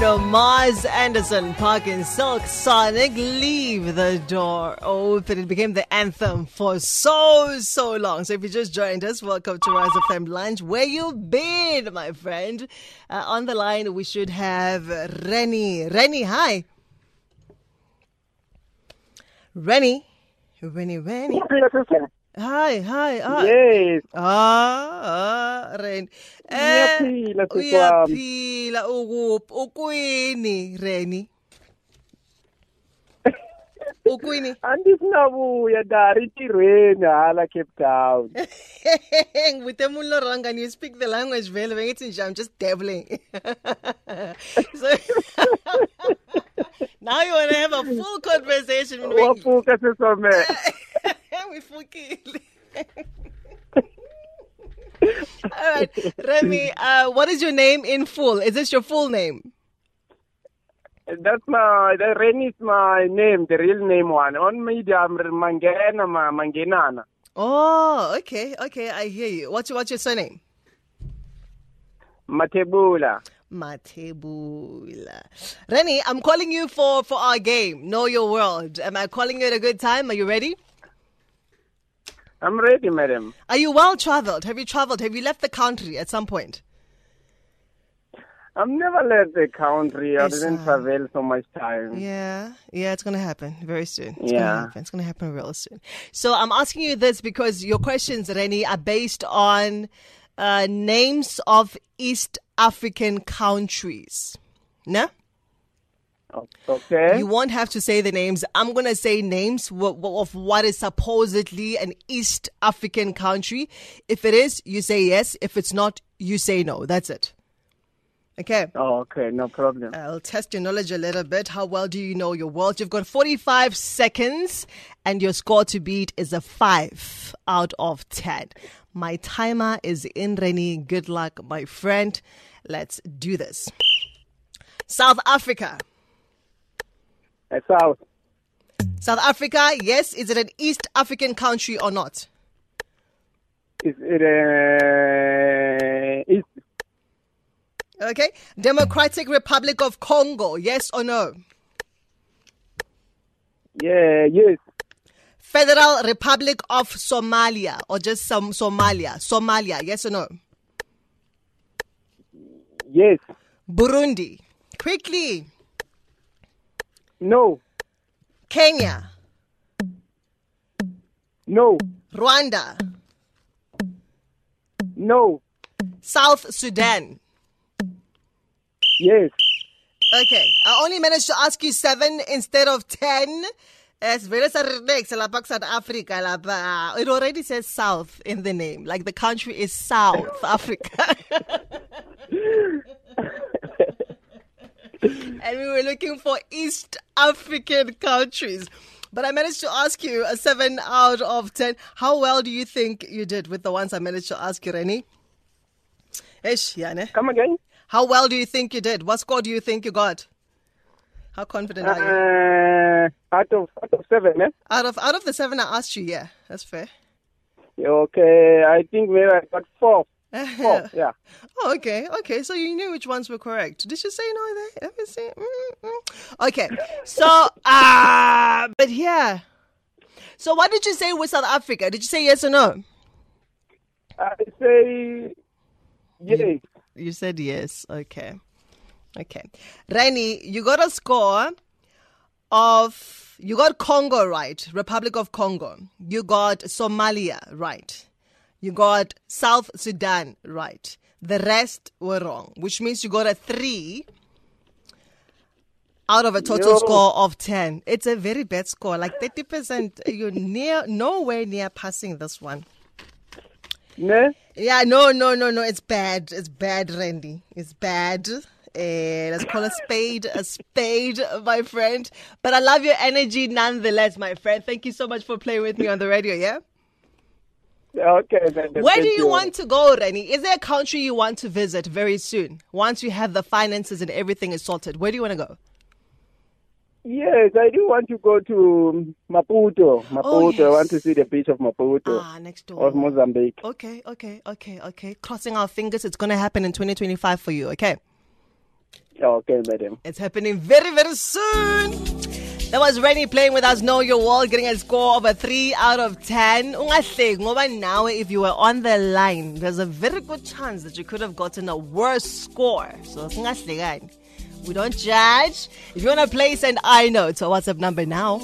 Mars Anderson, Park and Silk Sonic, Leave the Door Open. It became the anthem for so long. So if you just joined us, welcome to Rise FM Lunch. Where you been, my friend? On the line, we should have Rennie. Rennie, hi. Rennie. Hi. Yes. Ren. Uyaphila Ukwini, Rennie. Ukwini. Andisinabuya dari tirweni hala Cape Town. With the wrong and you speak the language well, I'm just dabbling. So, now you want to have a full conversation with me. All right, Remy, what is your name in full? Is this your full name? The Rennie is my name, the real name one. On media, I'm Mangenana. Oh, okay, I hear you. What's your surname? Matebula. Rennie, I'm calling you for our game, Know Your World. Am I calling you at a good time? Are you ready? I'm ready, madam. Are you well traveled? Have you traveled? Have you left the country at some point? I've never left the country. I didn't travel so much time. Yeah, it's going to happen very soon. It's going to happen real soon. So I'm asking you this because your questions, Rennie, are based on names of East African countries. No? Okay. You won't have to say the names. I'm going to say names of what is supposedly an East African country. If it is, you say yes. If it's not, you say no. That's it. Okay. Oh, okay. No problem. I'll test your knowledge a little bit. How well do you know your world? You've got 45 seconds and your score to beat is a 5 out of 10. My timer is in, Rennie. Good luck, my friend. Let's do this. South Africa. South. South Africa, yes. Is it an East African country or not? Is it East? Okay. Democratic Republic of Congo, yes or no? Yeah, yes. Federal Republic of Somalia or just some Somalia? Somalia, yes or no? Yes. Burundi. Quickly. No. Kenya. No. Rwanda. No. South Sudan. Yes. Okay. I only managed to ask you 7 instead of 10. As well as South Africa. It already says South in the name. Like the country is South Africa. And we were looking for East African countries. But I managed to ask you a 7 out of 10. How well do you think you did with the ones I managed to ask you, Rennie? Come again? How well do you think you did? What score do you think you got? How confident are you? Out of 7, eh? Out of the 7 I asked you, yeah. That's fair. Okay, I think maybe I got 4. 4, yeah. Oh, okay. So you knew which ones were correct. Did you say no there? Let me see. Okay. So, but yeah. So what did you say with South Africa? Did you say yes or no? I say yes. You said yes. Okay. Rennie, you got a score of, you got Congo right, Republic of Congo. You got Somalia right. You got South Sudan right. The rest were wrong, which means you got a 3 out of a total score of 10. It's a very bad score, like 30%. You're nowhere near passing this one. Ne? Yeah, no. It's bad. It's bad, Randy. It's bad. Let's call a spade, my friend. But I love your energy nonetheless, my friend. Thank you so much for playing with me on the radio, yeah? Okay. Where do you want to go, Rennie? Is there a country you want to visit very soon? Once you have the finances and everything is sorted, where do you want to go? Yes, I do want to go to Maputo. Oh, yes. I want to see the beach of Maputo. Next door. Of Mozambique. Okay. Crossing our fingers, it's going to happen in 2025 for you, okay? Okay, madam. It's happening very, very soon. That was Rennie playing with us, Know Your World, getting a score of a 3 out of 10. Ungahleki ngoba nawe, if you were on the line, there's a very good chance that you could have gotten a worse score. So singahlekani. We don't judge. If you want to play, send I know to our WhatsApp number now.